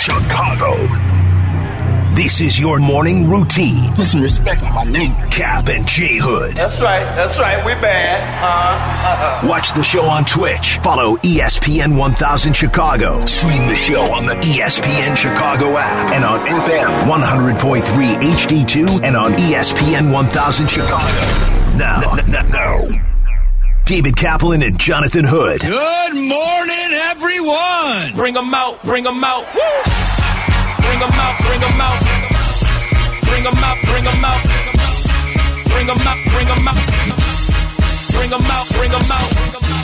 Chicago. This is your morning routine. Put some respect on my name. Cap and J Hood. That's right. We bad. Watch the show on Twitch. Follow ESPN 1000 Chicago. Stream the show on the ESPN Chicago app and on FM 100.3 HD2 and on ESPN 1000 Chicago. Now. David Kaplan and Jonathan Hood. Good morning, everyone. Bring them out. Woo! Bring them out. Bring them out. Bring them out. Bring them out. Bring them out. Bring them out. Bring them out. Bring them out.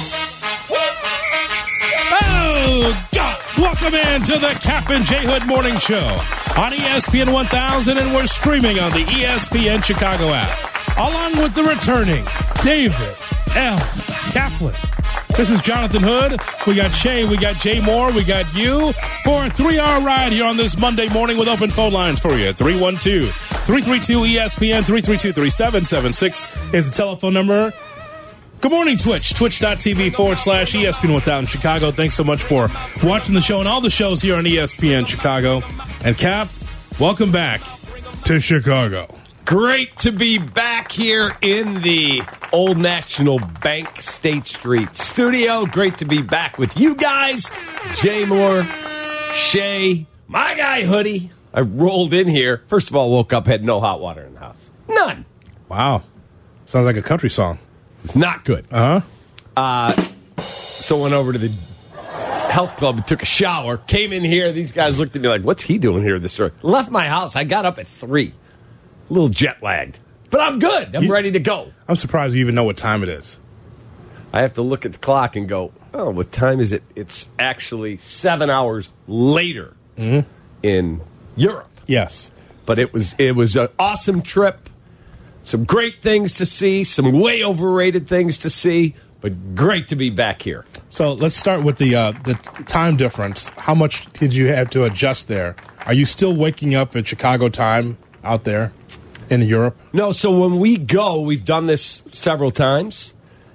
Oh, God. Welcome in to the Cap and J Hood Morning Show on ESPN 1000, and we're streaming on the ESPN Chicago app. Along with the returning David L. Kaplan. This is Jonathan Hood. We got Shay, we got Jay Moore, we got you for a 3-hour ride here on this Monday morning with open phone lines for you. 312-332-ESPN, 332-3776 is the telephone number. Good morning, Twitch. Twitch.tv/ESPN 1000 Chicago. Thanks so much for watching the show and all the shows here on ESPN Chicago. And Cap, welcome back to Chicago. Great to be back here in the Old National Bank State Street studio. Great to be back with you guys. Jay Moore, Shay, my guy Hoodie. I rolled in here. First of all, woke up, had no hot water in the house. None. Wow. Sounds like a country song. It's not good. Uh-huh. So went over to the health club and took a shower. Came in here. These guys looked at me like, what's he doing here this early? Left my house. I got up at 3. A little jet lagged. But I'm good. I'm ready to go. I'm surprised you even know what time it is. I have to look at the clock and go, oh, what time is it? It's actually 7 hours later in Europe. Yes. But it was an awesome trip. Some great things to see. Some way overrated things to see. But great to be back here. So let's start with the time difference. How much did you have to adjust there? Are you still waking up at Chicago time out there in Europe? No, so when we go, we've done this several times.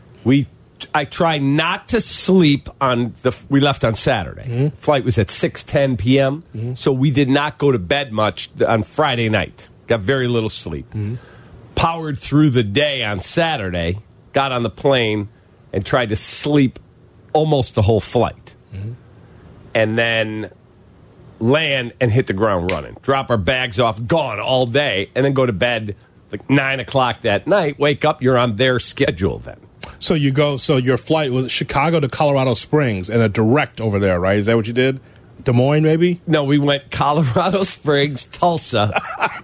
I try not to sleep we left on Saturday. Mm-hmm. Flight was at 6:10 p.m., so we did not go to bed much on Friday night. Got very little sleep. Mm-hmm. Powered through the day on Saturday, got on the plane, and tried to sleep almost the whole flight. Mm-hmm. And then land and hit the ground running. Drop our bags off, gone all day, and then go to bed like 9 o'clock that night. Wake up, you're on their schedule then. So your flight was Chicago to Colorado Springs and a direct over there, right? Is that what you did? Des Moines, maybe? No, we went Colorado Springs, Tulsa,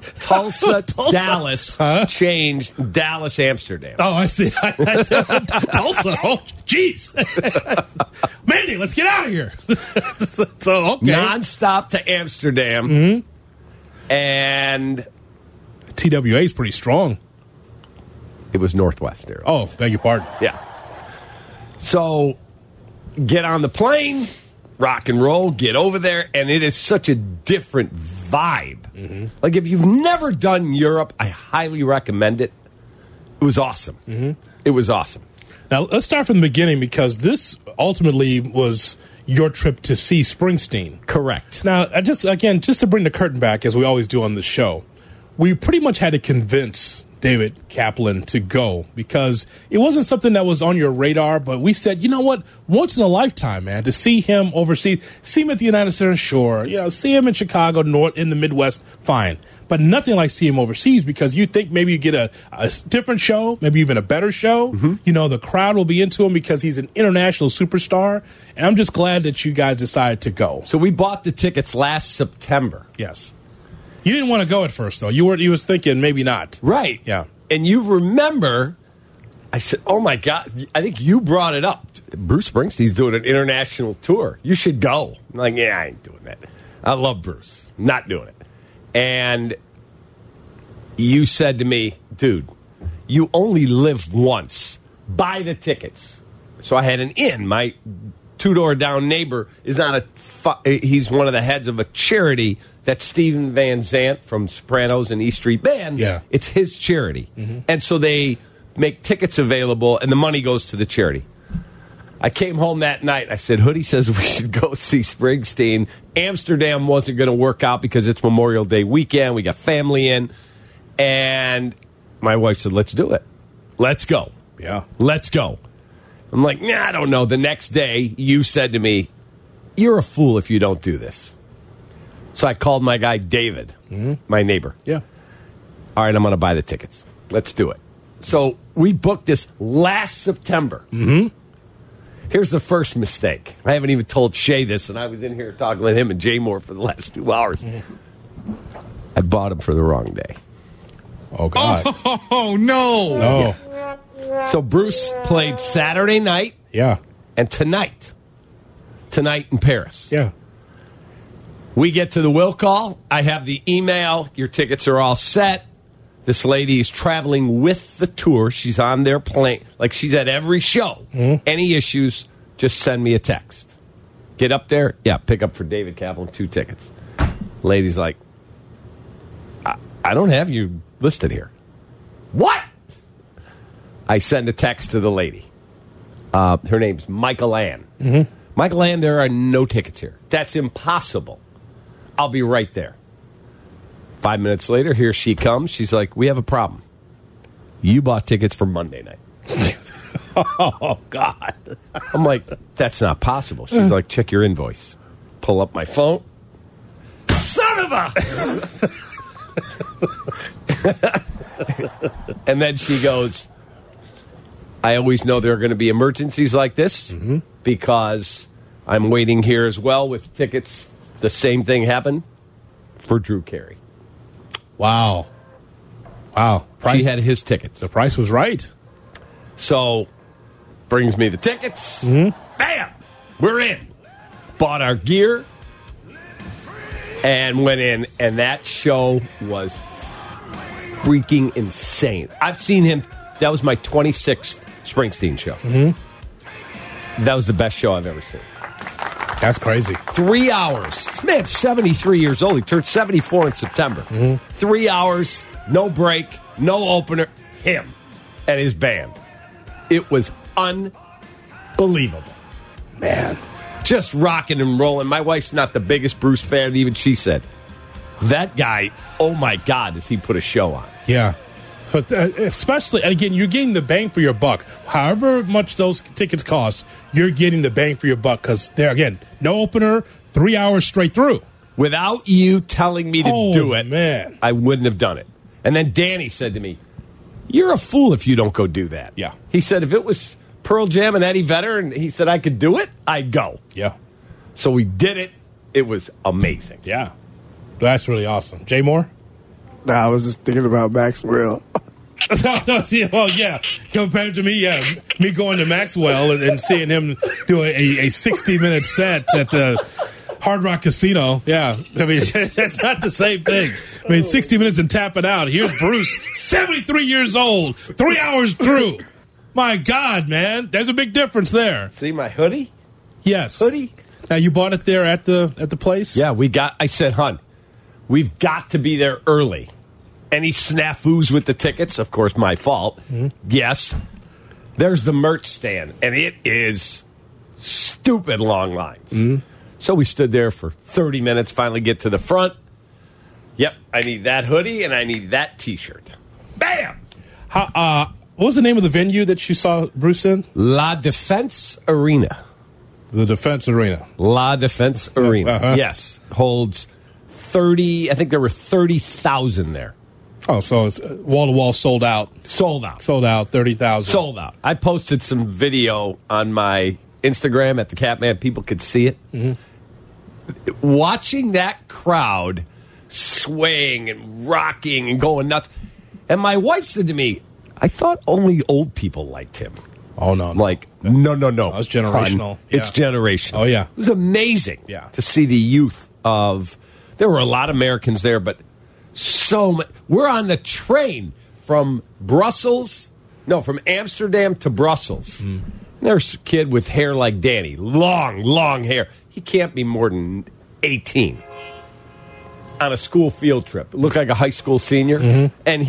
Dallas, changed, Dallas, Amsterdam. Oh, I see. Tulsa. Oh, jeez. Mandy, let's get out of here. So, okay. Non-stop to Amsterdam. Mm-hmm. And TWA is pretty strong. It was Northwest Airlines. Oh, beg your pardon. Yeah. So, get on the plane, rock and roll, get over there, and it is such a different vibe. Mm-hmm. Like, if you've never done Europe, I highly recommend it. It was awesome. Mm-hmm. It was awesome. Now, let's start from the beginning, because this ultimately was your trip to see Springsteen. Correct. Now, just to bring the curtain back, as we always do on the show, we pretty much had to convince David Kaplan to go, because it wasn't something that was on your radar, but we said, you know what, once in a lifetime, man, to see him overseas, see him at the United Center, sure, see him in Chicago, in the Midwest, fine, but nothing like see him overseas, because you think maybe you get a different show, maybe even a better show. Mm-hmm. The crowd will be into him because he's an international superstar, and I'm just glad that you guys decided to go. So we bought the tickets last September. Yes. You didn't want to go at first, though. You was thinking maybe not. Right. Yeah. And you remember, I said, oh, my God, I think you brought it up. Bruce Springsteen's doing an international tour. You should go. I'm like, yeah, I ain't doing that. I love Bruce. I'm not doing it. And you said to me, dude, you only live once. Buy the tickets. So I had an in. My two-door down neighbor is on he's one of the heads of a charity that Steven Van Zandt from Sopranos and East Street Band. Yeah. It's his charity. Mm-hmm. And so they make tickets available, and the money goes to the charity. I came home that night. I said, Hoodie says we should go see Springsteen. Amsterdam wasn't going to work out because it's Memorial Day weekend. We got family in. And my wife said, let's do it. Let's go. Yeah. Let's go. I'm like, nah, I don't know. The next day, you said to me, you're a fool if you don't do this. So I called my guy, David, my neighbor. Yeah. All right, I'm going to buy the tickets. Let's do it. So we booked this last September. Mm-hmm. Here's the first mistake. I haven't even told Shay this, and I was in here talking with him and Jay Moore for the last 2 hours. I bought him for the wrong day. Oh, God. Oh, no. No. So Bruce played Saturday night Yeah. and tonight. Tonight in Paris. Yeah. We get to the will call. I have the email. Your tickets are all set. This lady is traveling with the tour. She's on their plane. Like she's at every show. Any issues, just send me a text. Get up there. Yeah, pick up for David Kaplan 2 tickets. Lady's like, I don't have you listed here. What? I send a text to the lady. Her name's Michael Ann. Michael Ann, there are no tickets here. That's impossible. I'll be right there. 5 minutes later, here she comes. She's like, we have a problem. You bought tickets for Monday night. Oh, God. I'm like, that's not possible. She's like, check your invoice. Pull up my phone. Son of a... And then she goes, I always know there are going to be emergencies like this because I'm waiting here as well with tickets. The same thing happened for Drew Carey. Wow. Wow. She had his tickets. The price was right. So, brings me the tickets. Bam! We're in. Bought our gear and went in. And that show was freaking insane. I've seen him. That was my 26th Springsteen show. That was the best show I've ever seen. That's crazy. 3 hours. This man's 73 years old. He turned 74 in September. 3 hours, no break, no opener. Him and his band. It was unbelievable. Man. Just rocking and rolling. My wife's not the biggest Bruce fan. Even she said, that guy, oh my God, does he put a show on. Yeah. But especially, and again, you're getting the bang for your buck. However much those tickets cost, you're getting the bang for your buck because they're, again, no opener, 3 hours straight through. Without you telling me to do it, man, I wouldn't have done it. And then Danny said to me, you're a fool if you don't go do that. Yeah. He said if it was Pearl Jam and Eddie Vedder and he said I could do it, I'd go. Yeah. So we did it. It was amazing. Yeah. That's really awesome. Jay Moore? Nah, I was just thinking about Maxwell. Well, yeah. Compared to me, yeah. Me going to Maxwell and seeing him do a 60-minute set at the Hard Rock Casino. Yeah. I mean, that's not the same thing. I mean, 60 minutes and tapping out. Here's Bruce, 73 years old, 3 hours through. My God, man. There's a big difference there. See my hoodie? Yes. Hoodie? Now, you bought it there at the place? Yeah, I said, hon, we've got to be there early. Any snafus with the tickets? Of course, my fault. Yes. There's the merch stand, and it is stupid long lines. So we stood there for 30 minutes, finally get to the front. Yep, I need that hoodie, and I need that T-shirt. Bam! What was the name of the venue that you saw Bruce in? La Defense Arena. The Defense Arena. La Defense Arena. Uh-huh. Yes. Holds 30, I think there were 30,000 there. Oh, so it's wall-to-wall sold out. Sold out. Sold out, 30,000. Sold out. I posted some video on my Instagram at the Catman. People could see it. Watching that crowd swaying and rocking and going nuts. And my wife said to me, I thought only old people liked him. Oh, no. I'm like, no. That's generational. Hun, it's generational. Oh, yeah. It was amazing to see the youth of... There were a lot of Americans there, but so much. We're on the train from Amsterdam to Brussels. There's a kid with hair like Danny. Long hair. He can't be more than 18. On a school field trip. Looked like a high school senior. And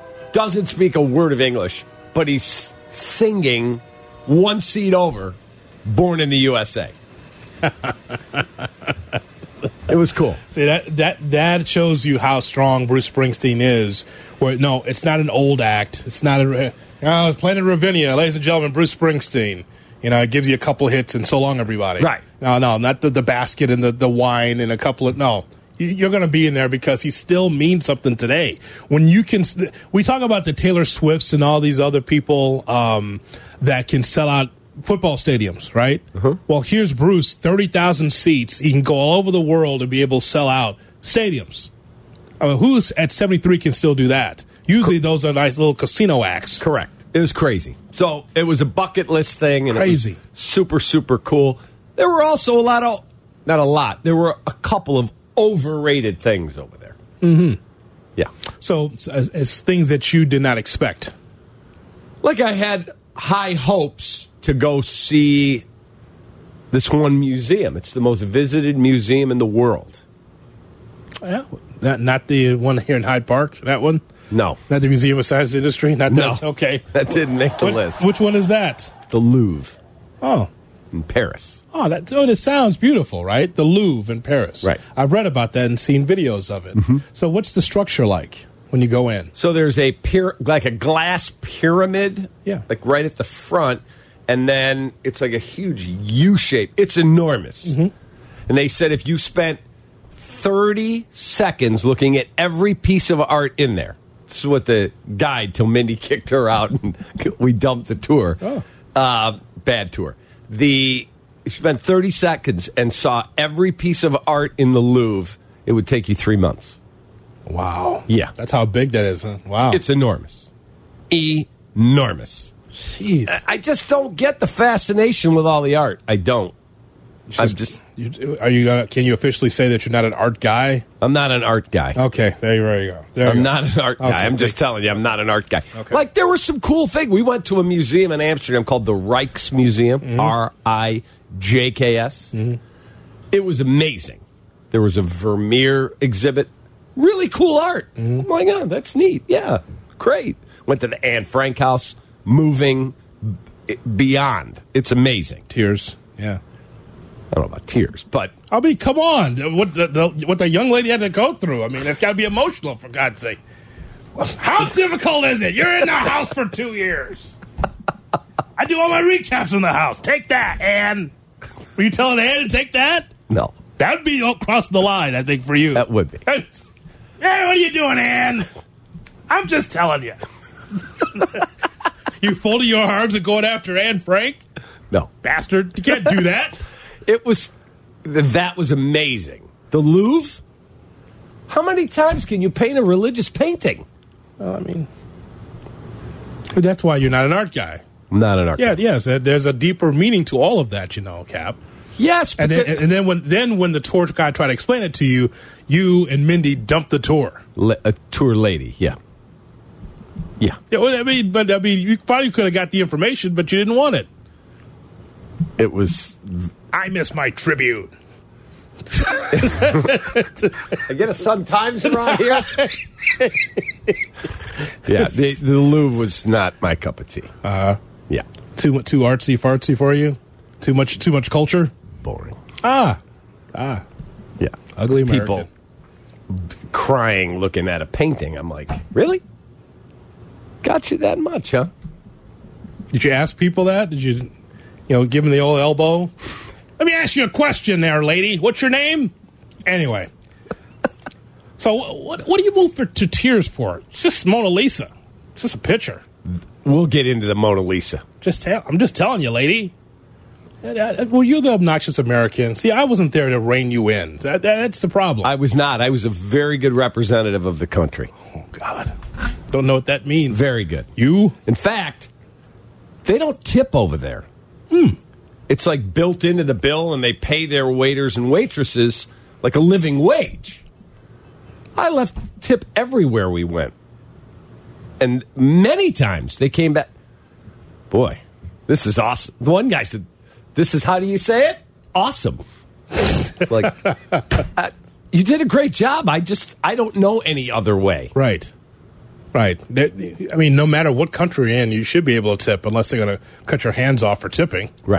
doesn't speak a word of English, but he's singing one seat over born in the USA. It was cool. See, that shows you how strong Bruce Springsteen is. Where no, it's not an old act. It's not it's Planet Ravinia, ladies and gentlemen. Bruce Springsteen. It gives you a couple hits and so long, everybody. Right? No, not the basket and the wine and a couple of no. You're going to be in there because he still means something today. When you can, we talk about the Taylor Swifts and all these other people that can sell out football stadiums, right? Uh-huh. Well, here's Bruce, 30,000 seats. He can go all over the world and be able to sell out stadiums. I mean, who's at 73 can still do that? Usually those are nice little casino acts. Correct. It was crazy. So it was a bucket list thing. And crazy. It was super, super cool. There were also there were a couple of overrated things over there. Mm-hmm. Yeah. So as things that you did not expect. Like I had high hopes to go see this one museum. It's the most visited museum in the world. Yeah. Not the one here in Hyde Park? That one? No. Not the Museum of Science and Industry? Not that? No. Okay. That didn't make the list. Which one is that? The Louvre. Oh. In Paris. Oh, it sounds beautiful, right? The Louvre in Paris. Right. I've read about that and seen videos of it. Mm-hmm. So what's the structure like when you go in? So there's like a glass pyramid, like right at the front, and then it's like a huge U shape. It's enormous. Mm-hmm. And they said if you spent 30 seconds looking at every piece of art in there, this is what the guide till Mindy kicked her out and we dumped the tour. Oh. Bad tour. You spent 30 seconds and saw every piece of art in the Louvre, it would take you 3 months. Wow. Yeah. That's how big that is, huh? Wow. It's enormous. Enormous. Jeez. I just don't get the fascination with all the art. I don't. Can you officially say that you're not an art guy? I'm not an art guy. Okay, there you go. I'm not an art guy. I'm just telling you, I'm not an art guy. Okay. Like, there were some cool things. We went to a museum in Amsterdam called the Rijksmuseum, Rijks. Mm-hmm. It was amazing. There was a Vermeer exhibit. Really cool art. Mm-hmm. Oh, my God, that's neat. Yeah, great. Went to the Anne Frank house, moving beyond. It's amazing. Tears, yeah. I don't know about tears, but come on! What the young lady had to go through. I mean, it's got to be emotional, for God's sake. How difficult is it? You're in the house for 2 years. I do all my recaps in the house. Take that, Ann. Were you telling Ann to take that? No, that would be across the line, I think, for you. That would be. Hey, what are you doing, Ann? I'm just telling you. You folding your arms and going after Anne Frank? No, bastard! You can't do that. That was amazing. The Louvre? How many times can you paint a religious painting? Well, I mean, that's why you're not an art guy. I'm not an art guy. Yes, there's a deeper meaning to all of that, Cap. Yes, but and then when the tour guy tried to explain it to you, you and Mindy dumped the tour. A tour lady, yeah. Well, I mean, you probably could have got the information, but you didn't want it. It was. I miss my Tribune. I get a Sun-Times around here. Yeah, the Louvre was not my cup of tea. Yeah, too artsy fartsy for you. Too much culture. Boring. Yeah. Ugly American. People crying looking at a painting. I'm like, really? Got you that much, huh? Did you ask people that? Did you give them the old elbow? Let me ask you a question there, lady. What's your name? Anyway. So what do you move to tears for? It's just Mona Lisa. It's just a picture. We'll get into the Mona Lisa. I'm just telling you, lady. Well, you're the obnoxious American. See, I wasn't there to rein you in. That's the problem. I was not. I was a very good representative of the country. Oh, God. Don't know what that means. Very good. You? In fact, they don't tip over there. It's like built into the bill, and they pay their waiters and waitresses like a living wage. I left tip everywhere we went. And many times they came back, boy, this is awesome. The one guy said, this is, how do you say it? Awesome. Like, you did a great job. I don't know any other way. Right. I mean, no matter what country you're in, you should be able to tip unless they're going to cut your hands off for tipping. Right.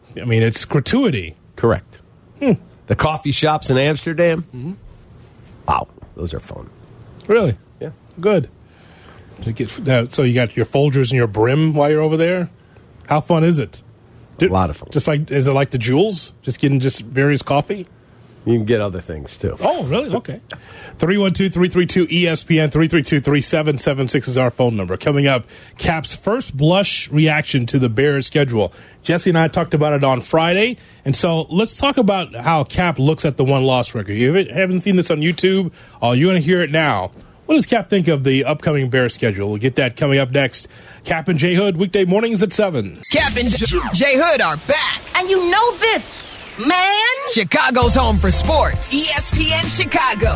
I mean, it's gratuity. Correct. The coffee shops in Amsterdam. Wow, those are fun. Really? Yeah. Good. So you got your Folgers and your Brim while you're over there? How fun is it? A lot of fun. Is it like the Jules? Just getting various coffee? You can get other things, too. Oh, really? Okay. 312-332-ESPN, 332-3776 is our phone number. Coming up, Cap's first blush reaction to the Bears schedule. Jesse and I talked about it on Friday, and so let's talk about how Cap looks at the one-loss record. You haven't seen this on YouTube? Oh, you're going to hear it now. What does Cap think of the upcoming Bears schedule? We'll get that coming up next. Cap and J Hood, weekday mornings at 7. Cap and J Hood are back. And you know this, man. Chicago's home for sports. ESPN Chicago.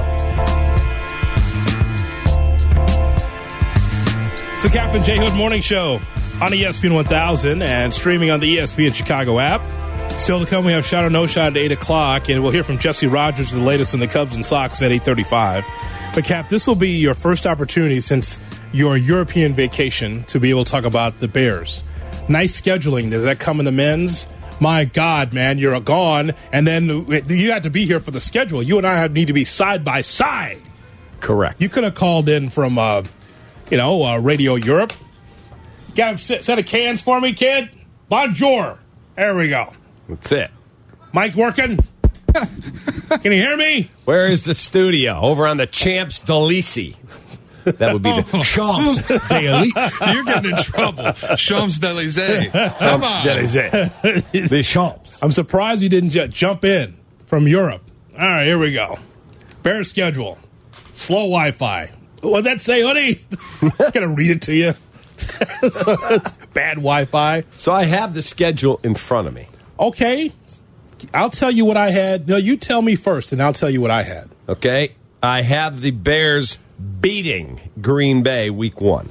It's the Cap and J Hood Morning Show on ESPN 1000 and streaming on the ESPN Chicago app. Still to come, we have Shot or No Shot at 8 o'clock, and we'll hear from Jesse Rogers, the latest in the Cubs and Sox at 8:35. But, Cap, this will be your first opportunity since your European vacation to be able to talk about the Bears. Nice scheduling. Does that come in the men's? My God, man, you're gone, and then you had to be here for the schedule. You and I need to be side by side. Correct. You could have called in from, Radio Europe. Got a set of cans for me, kid? Bonjour. There we go. That's it. Mic working? Can you hear me? Where is the studio? Over on the Champs Elysees. That would be the Champs Elysees. You're getting in trouble. Champs Elysees. Come on. The Champs. I'm surprised you didn't jump in from Europe. All right, here we go. Bears schedule. Slow Wi-Fi. What's that say, Hoodie? I'm going to read it to you. Bad Wi-Fi. So I have the schedule in front of me. Okay. I'll tell you what I had. No, you tell me first, and I'll tell you what I had. Okay. I have the Bears beating Green Bay week 1.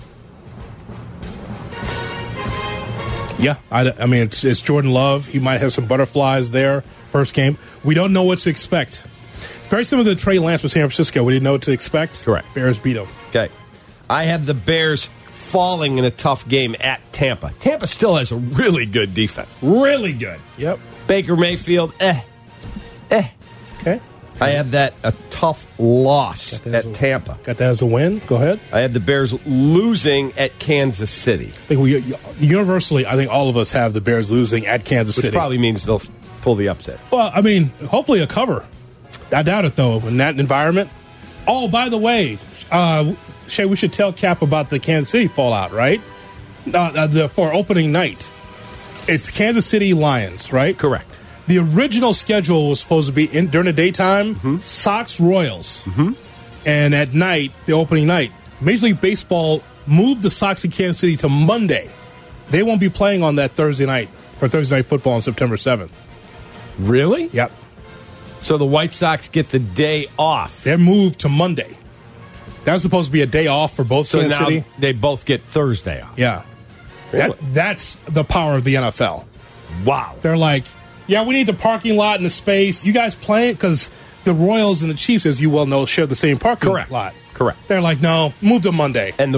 Yeah. I mean, it's Jordan Love. He might have some butterflies there. First game. We don't know what to expect. Very similar to Trey Lance with San Francisco. We didn't know what to expect. Correct. Bears beat them. Okay. I have the Bears falling in a tough game at Tampa. Tampa still has a really good defense. Really good. Yep. Baker Mayfield, Okay. I have that a tough loss at Tampa. Got that as a win. Go ahead. I have the Bears losing at Kansas City. I think universally, I think all of us have the Bears losing at Kansas City. Which probably means they'll pull the upset. Well, I mean, hopefully a cover. I doubt it, though, in that environment. Oh, by the way, Shay, we should tell Cap about the Kansas City fallout, right? For opening night. It's Kansas City Lions, right? Correct. The original schedule was supposed to be during the daytime, Sox Royals. And at night, the opening night, Major League Baseball moved the Sox in Kansas City to Monday. They won't be playing on that Thursday night for Thursday Night Football on September 7th. Really? Yep. So the White Sox get the day off. They're moved to Monday. That was supposed to be a day off for both Kansas now City. They both get Thursday off. Yeah. Really? That's the power of the NFL. Wow. They're like, yeah, we need the parking lot and the space. You guys playing? Because the Royals and the Chiefs, as you well know, share the same parking lot. Correct. They're like, no, move to Monday. And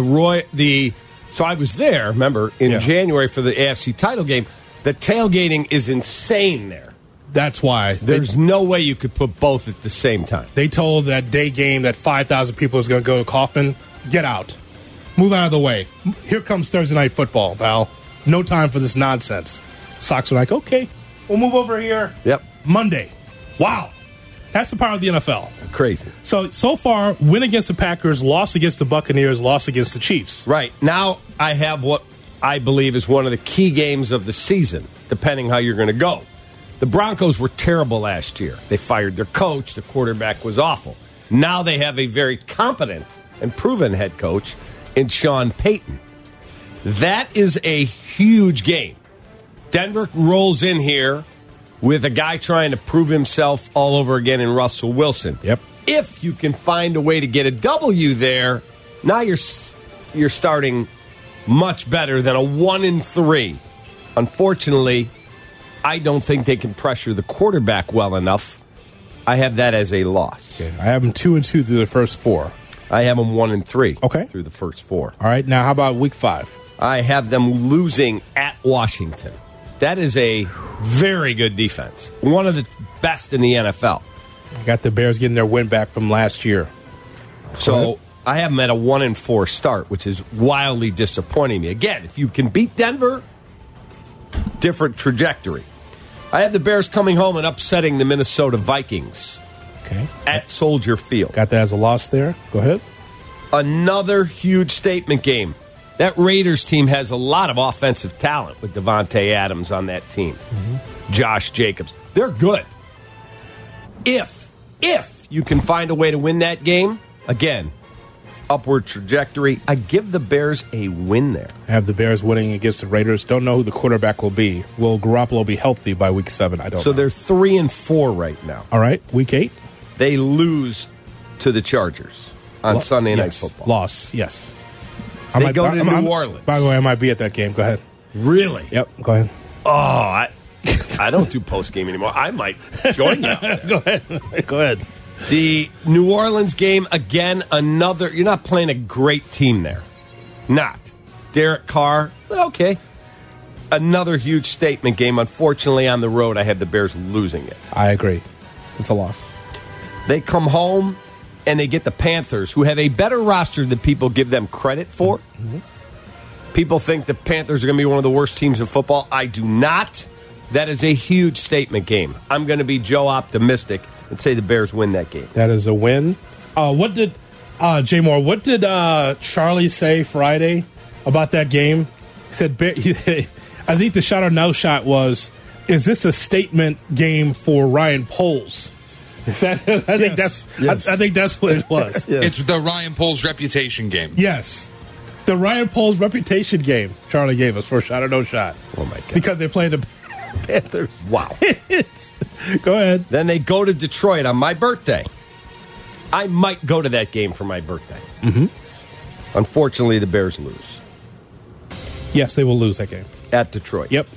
so I was there, remember, in January for the AFC title game. The tailgating is insane there. That's why. There's no way you could put both at the same time. They told that day game that 5,000 people was going to go to Kauffman. Get out. Move out of the way. Here comes Thursday Night Football, pal. No time for this nonsense. Sox were like, okay, we'll move over here. Yep. Monday. Wow. That's the power of the NFL. Crazy. So far, win against the Packers, loss against the Buccaneers, loss against the Chiefs. Right. Now I have what I believe is one of the key games of the season, depending how you're going to go. The Broncos were terrible last year. They fired their coach. The quarterback was awful. Now they have a very competent and proven head coach in Sean Payton. That is a huge game. Denver rolls in here with a guy trying to prove himself all over again in Russell Wilson. Yep. If you can find a way to get a W there, now you're starting much better than a 1-3. Unfortunately, I don't think they can pressure the quarterback well enough. I have that as a loss. Okay. I have them 2-2 through the first 4. I have them 1-3. Okay. Through the first 4. All right. Now, how about week 5? I have them losing at Washington. That is a very good defense. One of the best in the NFL. I got the Bears getting their win back from last year. So I have them at a 1-4 start, which is wildly disappointing me. Again, if you can beat Denver, different trajectory. I have the Bears coming home and upsetting the Minnesota Vikings at Soldier Field. Got that as a loss there. Go ahead. Another huge statement game. That Raiders team has a lot of offensive talent with Devontae Adams on that team. Josh Jacobs. They're good. If you can find a way to win that game, again, upward trajectory. I give the Bears a win there. I have the Bears winning against the Raiders. Don't know who the quarterback will be. Will Garoppolo be healthy by week 7? I don't know. So they're 3-4 right now. All right, week 8? They lose to the Chargers on Sunday Night Football. Loss, yes. They go to New Orleans. By the way, I might be at that game. Go ahead. Really? Yep, go ahead. Oh, I don't do post-game anymore. I might join you. Go ahead. Go ahead. The New Orleans game, again, another... You're not playing a great team there. Not. Derek Carr, okay. Another huge statement game. Unfortunately, on the road, I have the Bears losing it. I agree. It's a loss. They come home, and they get the Panthers, who have a better roster than people give them credit for. People think the Panthers are going to be one of the worst teams in football. I do not. That is a huge statement game. I'm going to be Joe optimistic and say the Bears win that game. That is a win. What did Jay Moore? What did Charlie say Friday about that game? He said, "I think the shot or no shot was, is this a statement game for Ryan Poles?" I think that's what it was. Yes. It's the Ryan Poles reputation game. Yes. The Ryan Poles reputation game Charlie gave us for a shot or no shot. Oh, my God. Because they played the Panthers. Wow. Go ahead. Then they go to Detroit on my birthday. I might go to that game for my birthday. Unfortunately, the Bears lose. Yes, they will lose that game. At Detroit. Yep.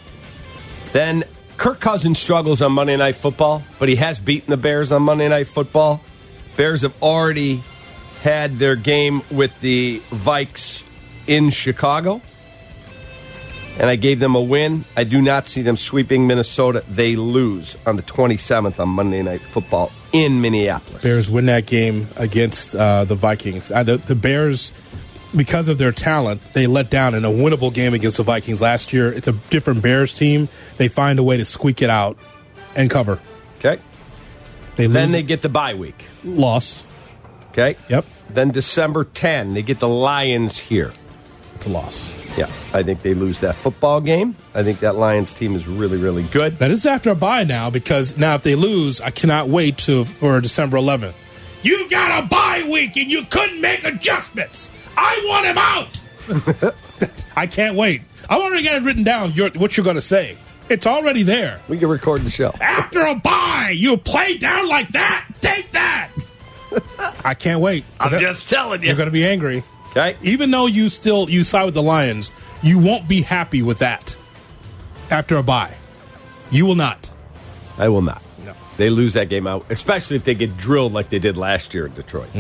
Then Kirk Cousins struggles on Monday Night Football, but he has beaten the Bears on Monday Night Football. Bears have already had their game with the Vikes in Chicago, and I gave them a win. I do not see them sweeping Minnesota. They lose on the 27th on Monday Night Football in Minneapolis. Bears win that game against the Vikings. The Bears, because of their talent, they let down in a winnable game against the Vikings last year. It's a different Bears team. They find a way to squeak it out and cover. Okay. Then they get the bye week. Loss. Okay. Yep. Then December 10, they get the Lions here. It's a loss. Yeah, I think they lose that football game. I think that Lions team is really, really good. Now, this is after a bye now, because now if they lose, I cannot wait for December 11th. You got a bye week and you couldn't make adjustments. I want him out. I can't wait. I've already got it written down, what you're going to say. It's already there. We can record the show. After a bye, you play down like that. Take that. I can't wait. I'm just telling you. You're going to be angry. Okay. Even though you side with the Lions, you won't be happy with that after a bye. You will not. I will not. No. They lose that game out, especially if they get drilled like they did last year in Detroit.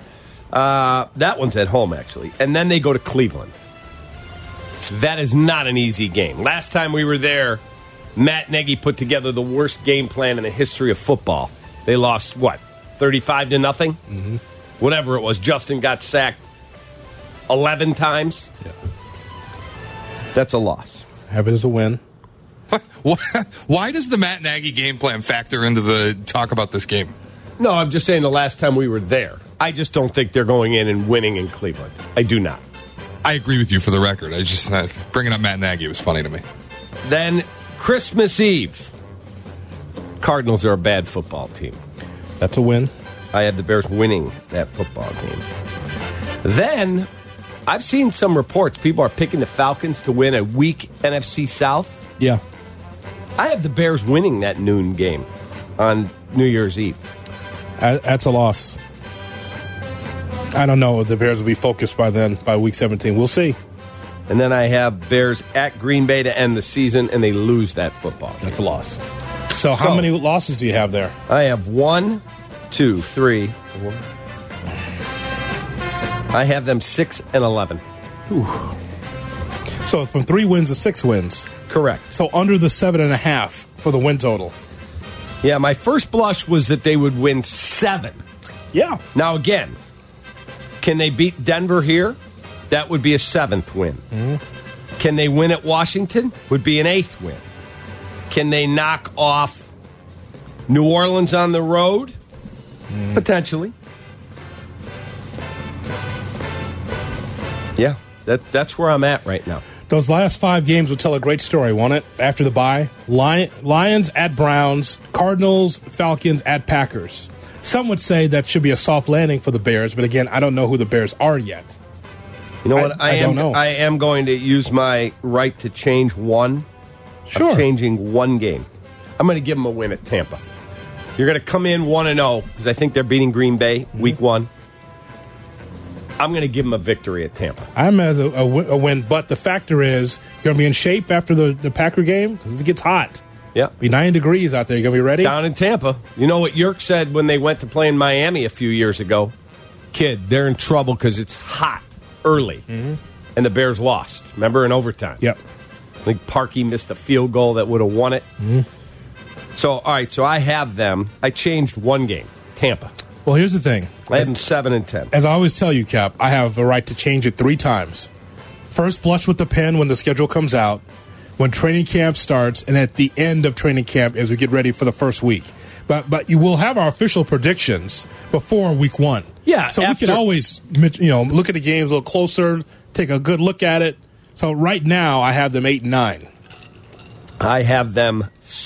That one's at home, actually. And then they go to Cleveland. That is not an easy game. Last time we were there, Matt Nagy put together the worst game plan in the history of football. They lost, 35-0? Whatever it was. Justin got sacked 11 times. Yeah. That's a loss. Have it as a win. Why does the Matt Nagy game plan factor into the talk about this game? No, I'm just saying the last time we were there. I just don't think they're going in and winning in Cleveland. I do not. I agree with you for the record. I just bringing up Matt Nagy was funny to me. Then Christmas Eve. Cardinals are a bad football team. That's a win. I have the Bears winning that football game. Then I've seen some reports. People are picking the Falcons to win a weak NFC South. Yeah. I have the Bears winning that noon game on New Year's Eve. That's a loss. I don't know if the Bears will be focused by then, by week 17. We'll see. And then I have Bears at Green Bay to end the season, and they lose that football game. That's a loss. So how many losses do you have there? I have 1, 2, 3, 4. I have them 6-11. So from 3 wins to 6 wins. Correct. So under the 7.5 for the win total. Yeah, my first blush was that they would win 7. Yeah. Now, again, can they beat Denver here? That would be a 7th win. Mm-hmm. Can they win at Washington? Would be an 8th win. Can they knock off New Orleans on the road? Potentially. Yeah, that's where I'm at right now. Those last 5 games will tell a great story, won't it? After the bye, Lions at Browns, Cardinals, Falcons at Packers. Some would say that should be a soft landing for the Bears, but again, I don't know who the Bears are yet. You know what? I don't know. I am going to use my right to change one. Sure. I'm changing one game. I'm going to give them a win at Tampa. You're going to come in 1-0 because I think they're beating Green Bay week 1. I'm going to give them a victory at Tampa. I'm as a win, but the factor is you're going to be in shape after the Packer game because it gets hot. Yeah. Be 9 degrees out there. You going to be ready? Down in Tampa. You know what Yerk said when they went to play in Miami a few years ago? Kid, they're in trouble because it's hot early. And the Bears lost. Remember, in overtime? Yep. I think Parkey missed a field goal that would have won it. So, all right, so I have them. I changed one game, Tampa. Well, here's the thing. I have them 7-10. As I always tell you, Cap, I have a right to change it 3 times. First blush with the pen when the schedule comes out, when training camp starts, and at the end of training camp as we get ready for the first week. But you will have our official predictions before week 1. Yeah. So we can always look at the games a little closer, take a good look at it. So right now I have them 8-9. I have them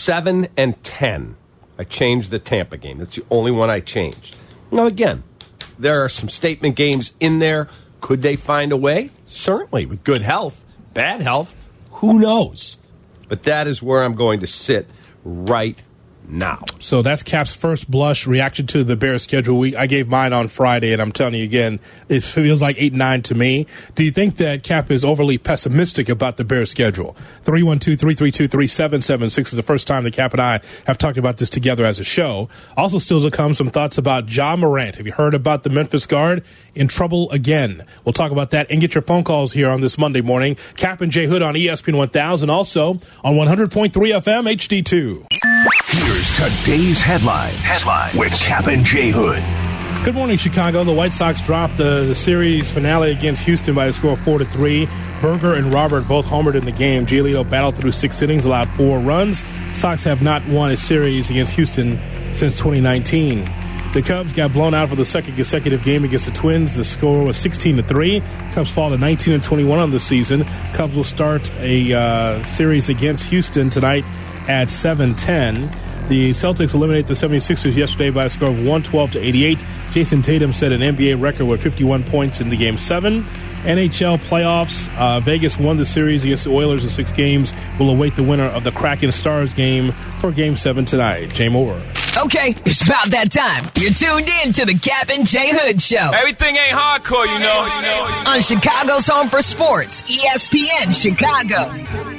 7-10. I changed the Tampa game. That's the only one I changed. Now, again, there are some statement games in there. Could they find a way? Certainly, with good health. Bad health, who knows? But that is where I'm going to sit right now. So that's Cap's first blush reaction to the Bears schedule week. I gave mine on Friday, and I'm telling you again, it feels like 8-9 to me. Do you think that Cap is overly pessimistic about the Bears schedule? 312-332-3776 is the first time that Cap and I have talked about this together as a show. Also still to come, some thoughts about Ja Morant. Have you heard about the Memphis guard? In trouble again. We'll talk about that and get your phone calls here on this Monday morning. Cap and J Hood on ESPN 1000, also on 100.3 FM HD2. Here's today's headline with Cap and J Hood. Good morning, Chicago. The White Sox dropped the series finale against Houston by a score of 4-3. Berger and Robert both homered in the game. Giolito battled through 6 innings, allowed 4 runs. Sox have not won a series against Houston since 2019. The Cubs got blown out for the second consecutive game against the Twins. The score was 16-3. Cubs fall to 19-21 on the season. Cubs will start a series against Houston tonight at 7-10. The Celtics eliminated the 76ers yesterday by a score of 112-88. Jason Tatum set an NBA record with 51 points in the Game 7. NHL playoffs. Vegas won the series against the Oilers in 6 games. Will await the winner of the Kraken Stars game for Game 7 tonight. Jay Moore. Okay, it's about that time. You're tuned in to the Cap and J Hood Show. Everything ain't hardcore, you know. On Chicago's Home for Sports, ESPN Chicago.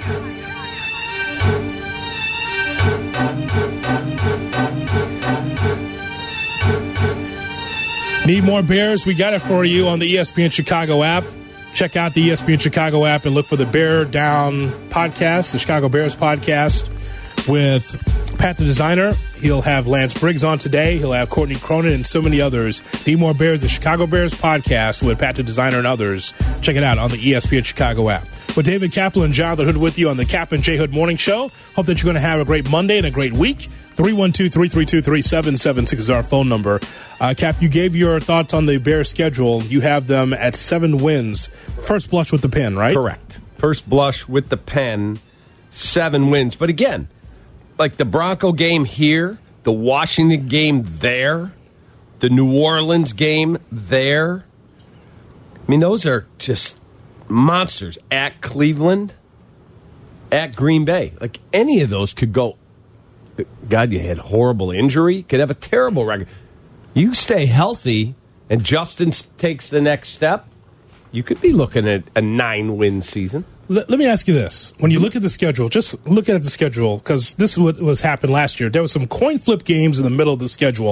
Need more Bears? We got it for you on the ESPN Chicago app. Check out the ESPN Chicago app and look for the Bear Down podcast, the Chicago Bears podcast with Pat the Designer. He'll have Lance Briggs on today. He'll have Courtney Cronin and so many others. Need more Bears, the Chicago Bears podcast with Pat the Designer and others. Check it out on the ESPN Chicago app. With David Kaplan and Jonathan Hood with you on the Cap and J Hood Morning Show. Hope that you're going to have a great Monday and a great week. 312-332-3776 is our phone number. Cap, you gave your thoughts on the Bears schedule. You have them at 7 wins. First blush with the pen, right? Correct. First blush with the pen, 7 wins. But again, like the Bronco game here, the Washington game there, the New Orleans game there. I mean, those are just monsters. At Cleveland, at Green Bay. Like any of those could go. God, you had horrible injury. Could have a terrible record. You stay healthy and Justin takes the next step, you could be looking at a 9-win season. Let me ask you this. When you look at the schedule, just look at the schedule, because this is what was happened last year. There was some coin flip games in the middle of the schedule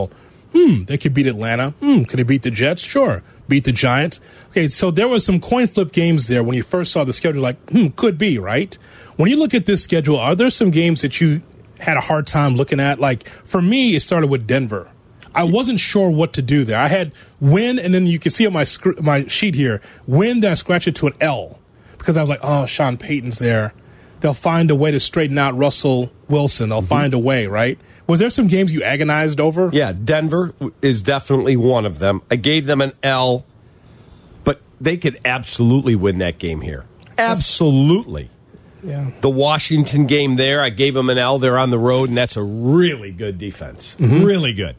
They could beat Atlanta. Could they beat the Jets? Sure. Beat the Giants. Okay, so there was some coin flip games there when you first saw the schedule, like, could be, right? When you look at this schedule, are there some games that you had a hard time looking at? Like, for me, it started with Denver. I wasn't sure what to do there. I had win, and then you can see on my sheet here, win, then I scratched it to an L because I was like, oh, Sean Payton's there. They'll find a way to straighten out Russell Wilson. They'll find a way, right? Was there some games you agonized over? Yeah, Denver is definitely one of them. I gave them an L, but they could absolutely win that game here. Absolutely. Yeah. The Washington game there, I gave them an L. They're on the road, and that's a really good defense. Really good.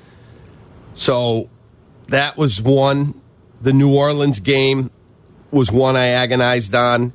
So that was one. The New Orleans game was one I agonized on.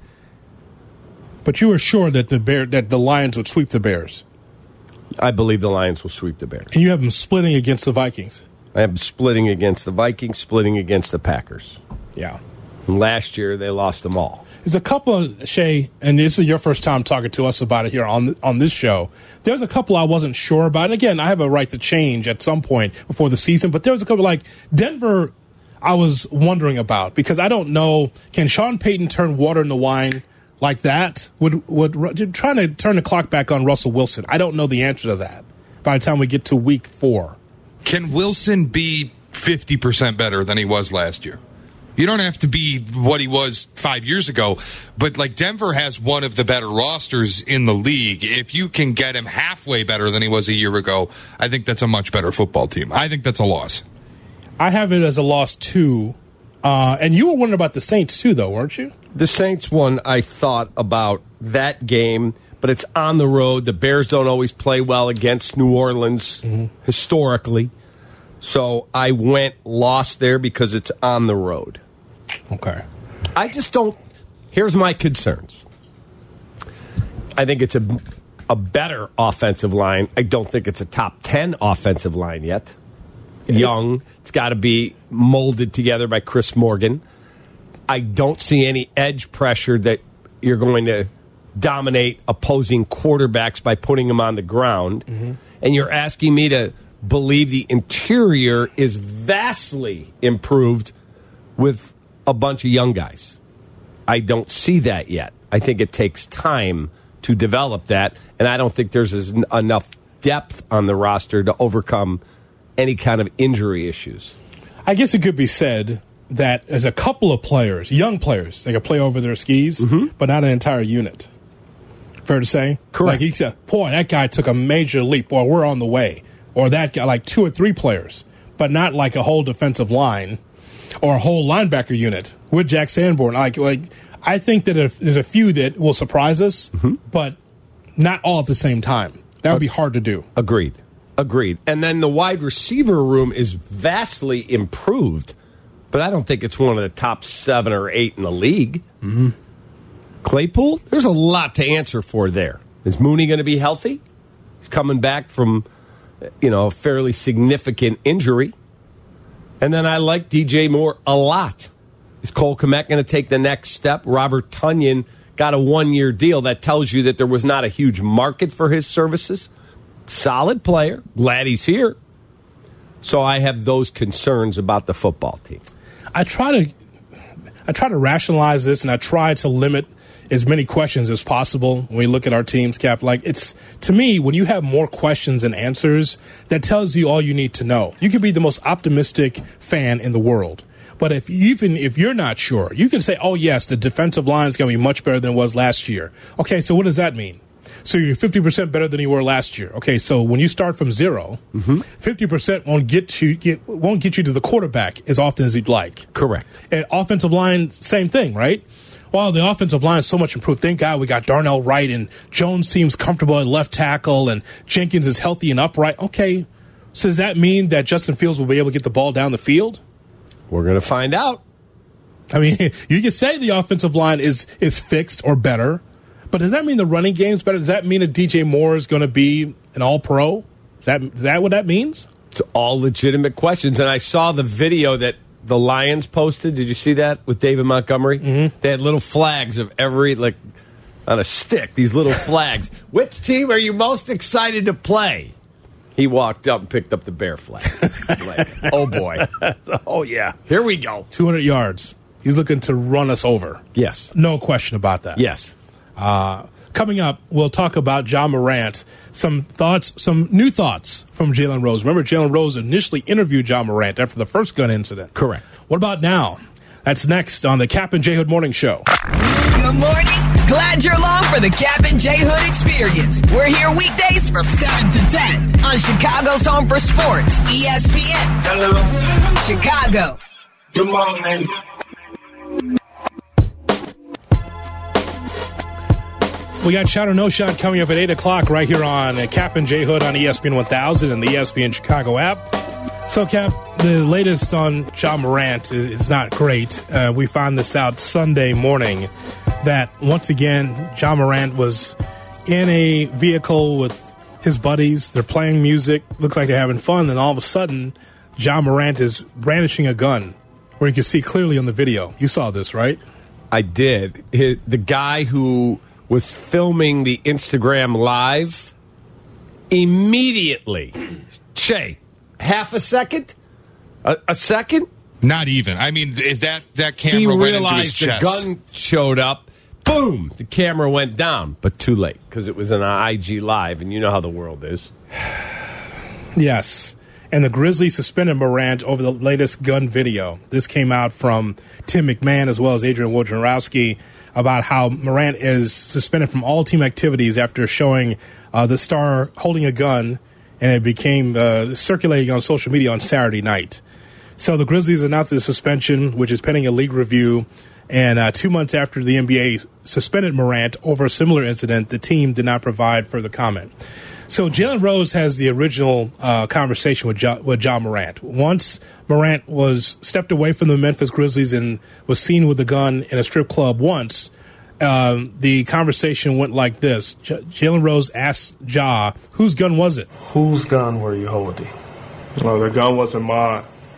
But you were sure that the Lions would sweep the Bears. I believe the Lions will sweep the Bears. And you have them splitting against the Vikings. I have them splitting against the Vikings, splitting against the Packers. Yeah. And last year, they lost them all. There's a couple, Shay, and this is your first time talking to us about it here on this show. There's a couple I wasn't sure about. And again, I have a right to change at some point before the season. But there was a couple like Denver I was wondering about because I don't know, can Sean Payton turn water into wine like that? Would trying to turn the clock back on Russell Wilson? I don't know the answer to that by the time we get to week 4. Can Wilson be 50% better than he was last year? You don't have to be what he was 5 years ago, but like Denver has one of the better rosters in the league. If you can get him halfway better than he was a year ago, I think that's a much better football team. I think that's a loss. I have it as a loss too. And you were wondering about the Saints too, though, weren't you? The Saints one, I thought about that game, but it's on the road. The Bears don't always play well against New Orleans historically. So I went lost there because it's on the road. Okay. I just don't. Here's my concerns. I think it's a better offensive line. I don't think it's a top 10 offensive line yet. Young. It's got to be molded together by Chris Morgan. I don't see any edge pressure that you're going to dominate opposing quarterbacks by putting them on the ground. And you're asking me to believe the interior is vastly improved with a bunch of young guys. I don't see that yet. I think it takes time to develop that, and I don't think there's enough depth on the roster to overcome any kind of injury issues. I guess it could be said that as a couple of players, young players, they can play over their skis, but not an entire unit. Fair to say? Correct. Like he said, boy, that guy took a major leap, or we're on the way. Or that guy, like 2 or 3 players, but not like a whole defensive line or a whole linebacker unit with Jack Sanborn. Like I think that if there's a few that will surprise us, but not all at the same time. That would be hard to do. Agreed. And then the wide receiver room is vastly improved, but I don't think it's one of the top 7 or 8 in the league. Claypool, there's a lot to answer for there. Is Mooney going to be healthy? He's coming back from a fairly significant injury. And then I like DJ Moore a lot. Is Cole Kmet going to take the next step? Robert Tonyan got a 1-year deal. That tells you that there was not a huge market for his services. Solid player. Glad he's here. So I have those concerns about the football team. I try to rationalize this, and I try to limit as many questions as possible when we look at our teams, Cap. Like, it's, to me, when you have more questions than answers, that tells you all you need to know. You can be the most optimistic fan in the world, but if you're not sure, you can say, oh, yes, the defensive line is going to be much better than it was last year. Okay, so what does that mean? So you're 50% better than you were last year. Okay, so when you start from 0, 50% won't get you to the quarterback as often as you'd like. Correct. And offensive line, same thing, right? Well, the offensive line is so much improved. Thank God we got Darnell Wright, and Jones seems comfortable at left tackle, and Jenkins is healthy and upright. Okay, so does that mean that Justin Fields will be able to get the ball down the field? We're going to find out. I mean, you can say the offensive line is fixed or better, but does that mean the running game is better? Does that mean that DJ Moore is going to be an all-pro? Is that what that means? It's all legitimate questions, and I saw the video that the Lions posted. Did you see that with David Montgomery? They had little flags of every, like, on a stick, these little flags. Which team are you most excited to play? He walked up and picked up the bear flag. Like, oh, boy. Oh, yeah. Here we go. 200 yards. He's looking to run us over. Yes. No question about that. Yes. Coming up, we'll talk about Ja Morant. Some new thoughts from Jalen Rose. Remember, Jalen Rose initially interviewed Ja Morant after the first gun incident. Correct. What about now? That's next on the Cap and J Hood Morning Show. Good morning. Glad you're along for the Cap and J Hood experience. We're here weekdays from 7 to 10 on Chicago's Home for Sports, ESPN. Hello. Chicago. Good morning. We got Shot or No Shot coming up at 8 o'clock right here on Cap and J Hood on ESPN 1000 and the ESPN Chicago app. So, Cap, the latest on Ja Morant is not great. We found this out Sunday morning that, once again, Ja Morant was in a vehicle with his buddies. They're playing music. Looks like they're having fun. And all of a sudden, Ja Morant is brandishing a gun, where you can see clearly on the video. You saw this, right? I did. The guy who was filming the Instagram Live immediately. Shay, half a second? A second? Not even. I mean, that camera He went into his realized the chest. gun showed up. Boom! The camera went down, but too late because it was an IG Live, and you know how the world is. Yes. And the Grizzlies suspended Morant over the latest gun video. This came out from Tim McMahon as well as Adrian Wojnarowski about how Morant is suspended from all team activities after showing the star holding a gun, and it became circulating on social media on Saturday night. So the Grizzlies announced the suspension, which is pending a league review. And 2 months after the NBA suspended Morant over a similar incident, the team did not provide further comment. So Jalen Rose has the original conversation with Ja Morant. Once Morant was stepped away from the Memphis Grizzlies and was seen with a gun in a strip club once, the conversation went like this. Jalen Rose asked Ja, whose gun was it? Whose gun were you holding? Well, the gun wasn't mine.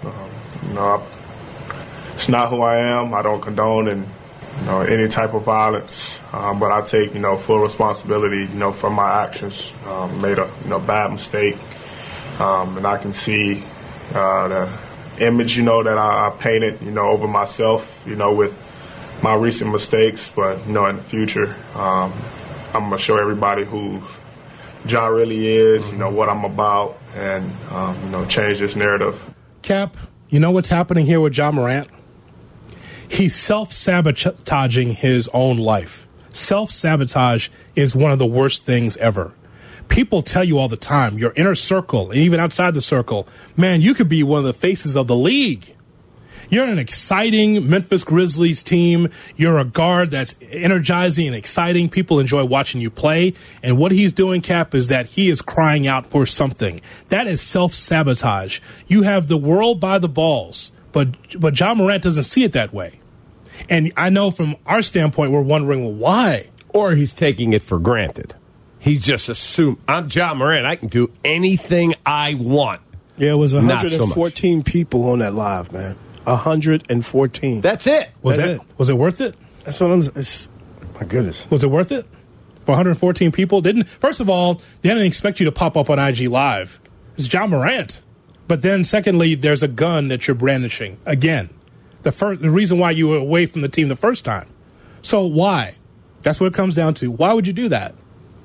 It's not who I am. I don't condone any type of violence, but I take full responsibility for my actions. Made a bad mistake, and I can see the image that I painted over myself with my recent mistakes. But in the future, I'm gonna show everybody who Ja really is, what I'm about, and change this narrative. Cap, you know what's happening here with Ja Morant? He's self-sabotaging his own life. Self-sabotage is one of the worst things ever. People tell you all the time, your inner circle, and even outside the circle, man, you could be one of the faces of the league. You're an exciting Memphis Grizzlies team. You're a guard that's energizing and exciting. People enjoy watching you play. And what he's doing, Cap, is that he is crying out for something. That is self-sabotage. You have the world by the balls. But Ja Morant doesn't see it that way. And I know from our standpoint, we're wondering, well, why? Or he's taking it for granted. He just assumed, I'm Ja Morant. I can do anything I want. Yeah, it was Not so 114 people on that live, man. 114. That's it. Was it worth it? That's what my goodness. Was it worth it? For 114 people? First of all, they didn't expect you to pop up on IG Live. It's Ja Morant. But then, secondly, there's a gun that you're brandishing. Again, the reason why you were away from the team the first time. So why? That's what it comes down to. Why would you do that?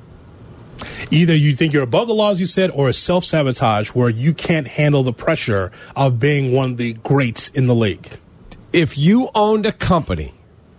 Either you think you're above the laws, you said, or it's self-sabotage where you can't handle the pressure of being one of the greats in the league. If you owned a company,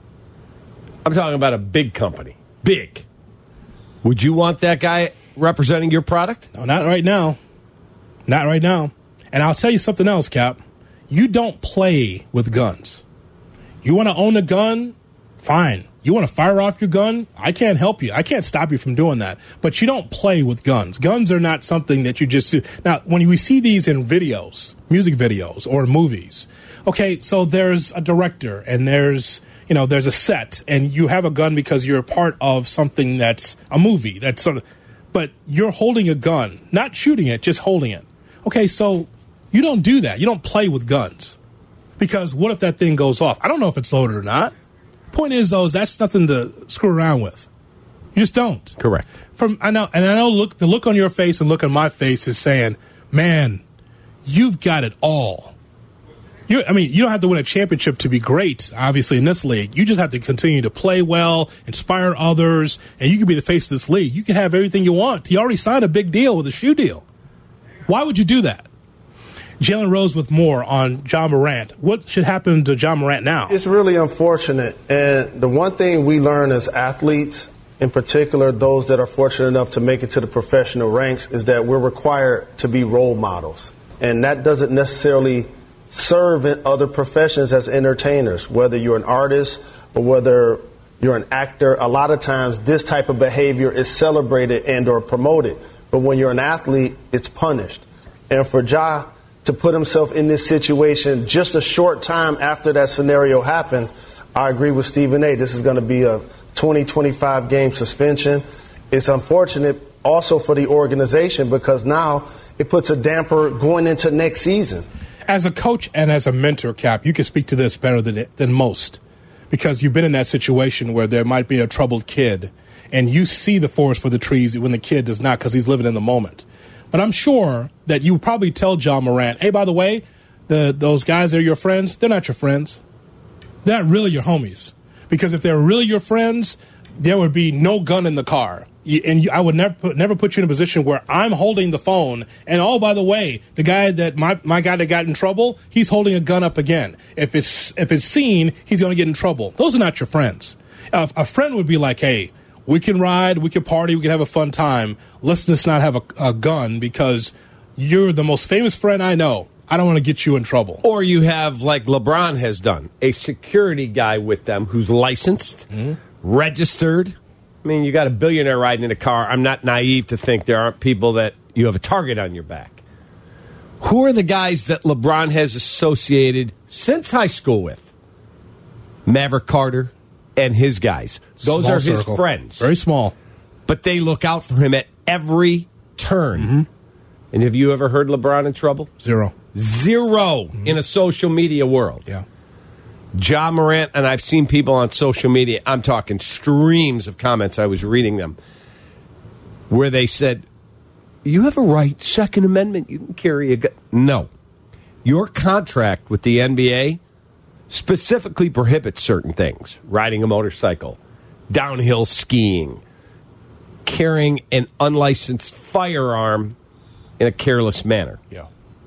I'm talking about a big company, big, would you want that guy representing your product? No, not right now. Not right now. And I'll tell you something else, Cap. You don't play with guns. You want to own a gun? Fine. You want to fire off your gun? I can't help you. I can't stop you from doing that. But you don't play with guns. Guns are not something that you just do. Now, when we see these in videos, music videos or movies, okay, so there's a director and there's a set and you have a gun because you're a part of something that's a movie. That's sort of, but you're holding a gun, not shooting it, just holding it. Okay, so you don't do that. You don't play with guns. Because what if that thing goes off? I don't know if it's loaded or not. Point is, though, that's nothing to screw around with. You just don't. Correct. I know the look on your face and look on my face is saying, man, you've got it all. You don't have to win a championship to be great, obviously, in this league. You just have to continue to play well, inspire others, and you can be the face of this league. You can have everything you want. You already signed a big deal with a shoe deal. Why would you do that? Jalen Rose with more on Ja Morant. What should happen to Ja Morant now? It's really unfortunate. And the one thing we learn as athletes, in particular those that are fortunate enough to make it to the professional ranks, is that we're required to be role models. And that doesn't necessarily serve in other professions as entertainers, whether you're an artist or whether you're an actor. A lot of times this type of behavior is celebrated and or promoted. But when you're an athlete, it's punished. And for Ja to put himself in this situation just a short time after that scenario happened, I agree with Stephen A. This is going to be a 20-25 game suspension. It's unfortunate also for the organization because now it puts a damper going into next season. As a coach and as a mentor, Cap, you can speak to this better than most because you've been in that situation where there might be a troubled kid and you see the forest for the trees when the kid does not because he's living in the moment. But I'm sure that you would probably tell Ja Morant, hey, by the way, those guys that are your friends, they're not your friends. They're not really your homies. Because if they're really your friends, there would be no gun in the car. I would never put you in a position where I'm holding the phone. And, oh, by the way, the guy that my guy that got in trouble, he's holding a gun up again. If it's seen, he's going to get in trouble. Those are not your friends. A friend would be like, hey, we can ride, we can party, we can have a fun time. Let's just not have a gun because you're the most famous friend I know. I don't want to get you in trouble. Or you have, like LeBron has done, a security guy with them who's licensed, registered. I mean, you got a billionaire riding in a car. I'm not naive to think there aren't people that you have a target on your back. Who are the guys that LeBron has associated since high school with? Maverick Carter and his guys. Those are his friends. Very small. But they look out for him at every turn. And have you ever heard LeBron in trouble? Zero in a social media world. Yeah. Ja Morant, and I've seen people on social media, I'm talking streams of comments, I was reading them, where they said, you have a right, Second Amendment, you can carry a gun. No. Your contract with the NBA specifically prohibits certain things. Riding a motorcycle, downhill skiing, carrying an unlicensed firearm in a careless manner. Yeah.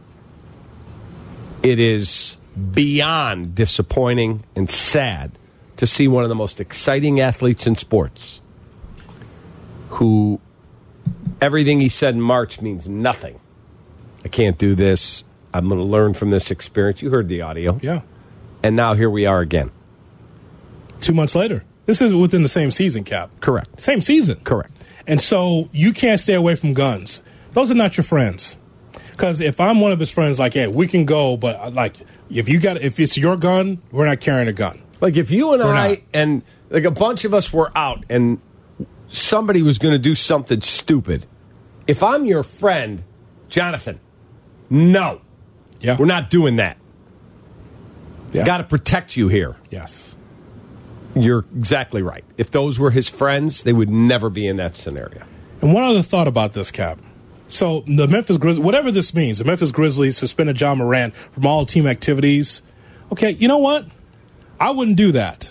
It is beyond disappointing and sad to see one of the most exciting athletes in sports who everything he said in March means nothing. I can't do this. I'm going to learn from this experience. You heard the audio. Yeah. And now here we are again. 2 months later. This is within the same season, Cap. Correct. Same season. Correct. And so you can't stay away from guns. Those are not your friends. Because if I'm one of his friends, like, hey, we can go, but like, if it's your gun, we're not carrying a gun. Like if you and I and like a bunch of us were out and somebody was going to do something stupid. If I'm your friend, Jonathan, no. Yeah. We're not doing that. Yeah. Got to protect you here. Yes. You're exactly right. If those were his friends, they would never be in that scenario. And one other thought about this, Cap. So the Memphis Grizzlies, whatever this means, the Memphis Grizzlies suspended Ja Morant from all team activities. Okay, you know what? I wouldn't do that.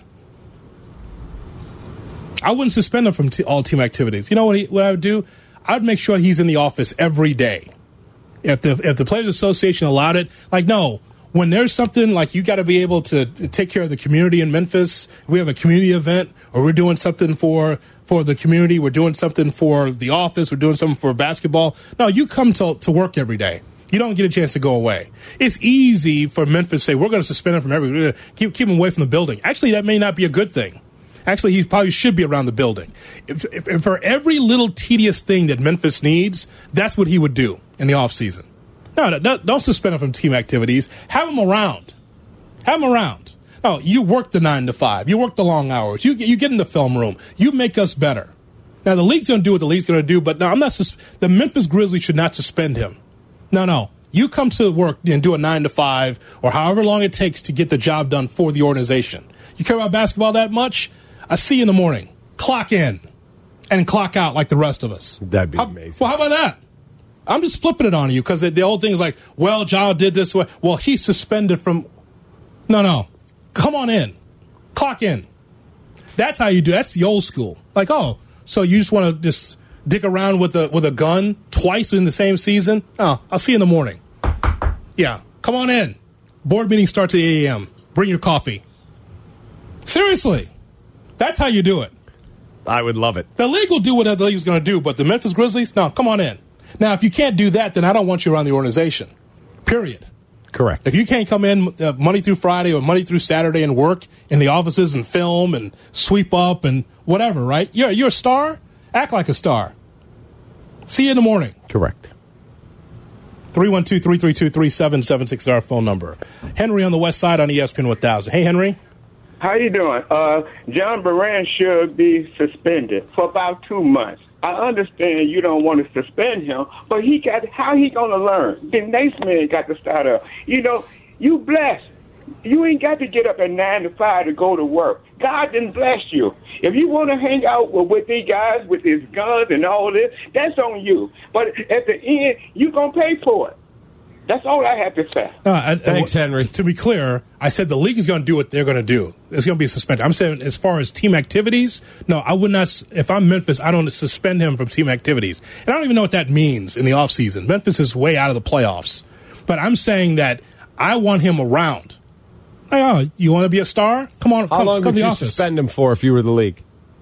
I wouldn't suspend him from all team activities. You know what I would do? I would make sure he's in the office every day. If the Players Association allowed it, like, no, when there's something like you got to be able to take care of the community in Memphis, we have a community event or we're doing something for the community, we're doing something for the office, we're doing something for basketball. No, you come to work every day. You don't get a chance to go away. It's easy for Memphis to say, we're going to suspend him from everywhere, keep him away from the building. Actually, that may not be a good thing. Actually, he probably should be around the building. If for every little tedious thing that Memphis needs, that's what he would do in the offseason. No, don't suspend him from team activities. Have him around. Have him around. No, you work the 9 to 5. You work the long hours. You get in the film room. You make us better. Now, the league's going to do what the league's going to do, but no, I'm not. The Memphis Grizzlies should not suspend him. No. You come to work and do a 9 to 5 or however long it takes to get the job done for the organization. You care about basketball that much? I see you in the morning. Clock in. and clock out like the rest of us. That'd be amazing. Well, how about that? I'm just flipping it on you because the whole thing is like, well, John did this way. Well, he's suspended from. No. Come on in. Clock in. That's how you do it. That's the old school. Like, oh, so you just want to just dick around with a gun twice in the same season? Oh, I'll see you in the morning. Yeah, come on in. Board meeting starts at 8 a.m. Bring your coffee. Seriously. That's how you do it. I would love it. The league will do whatever the league's going to do, but the Memphis Grizzlies, no, come on in. Now, if you can't do that, then I don't want you around the organization. Period. Correct. If you can't come in Monday through Friday or Monday through Saturday and work in the offices and film and sweep up and whatever, right? You're a star. Act like a star. See you in the morning. Correct. 312-332-3776 is our phone number. Henry on the west side on ESPN 1000. Hey, Henry. How you doing? John Moran should be suspended for about 2 months. I understand you don't want to suspend him, but how he going to learn? The next man got to start up. You know, you blessed. You ain't got to get up at 9 to 5 to go to work. God didn't bless you. If you want to hang out with these guys with his guns and all this, that's on you. But at the end, you going to pay for it. That's all I have to say. Thanks, Henry. To be clear, I said the league is going to do what they're going to do. It's going to be suspended. I'm saying as far as team activities, no, I would not. If I'm Memphis, I don't suspend him from team activities. And I don't even know what that means in the offseason. Memphis is way out of the playoffs. But I'm saying that I want him around. Like, oh, you want to be a star? Come on. How long would you office. suspend him for if you were the league?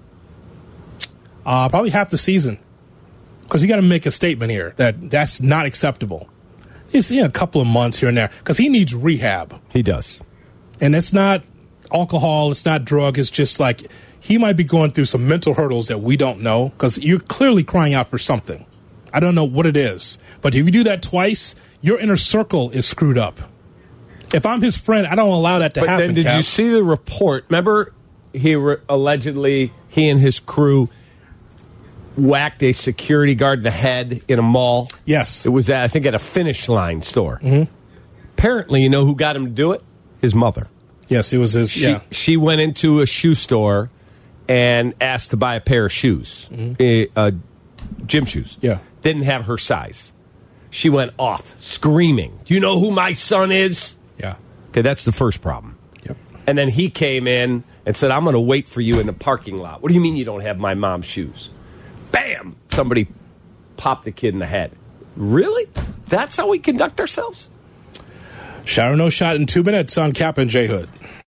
Probably half the season. Because you got to make a statement here that that's not acceptable. It's a couple of months here and there because he needs rehab. He does. And it's not alcohol. It's not drug. It's just like he might be going through some mental hurdles that we don't know because you're clearly crying out for something. I don't know what it is. But if you do that twice, your inner circle is screwed up. If I'm his friend, I don't allow that to happen. But then did you see the report? Remember allegedly he and his crew whacked a security guard in the head in a mall? Yes. It was, I think, at a Finish Line store. Mm-hmm. Apparently, you know who got him to do it? His mother. Yes, it was his, She went into a shoe store and asked to buy a pair of shoes, gym shoes. Yeah. Didn't have her size. She went off screaming, "Do you know who my son is?" Yeah. Okay, that's the first problem. Yep. And then he came in and said, "I'm going to wait for you in the parking lot." What do you mean you don't have my mom's shoes? Bam! Somebody popped the kid in the head. Really? That's how we conduct ourselves? Shot or no shot in 2 minutes on Cap and J Hood.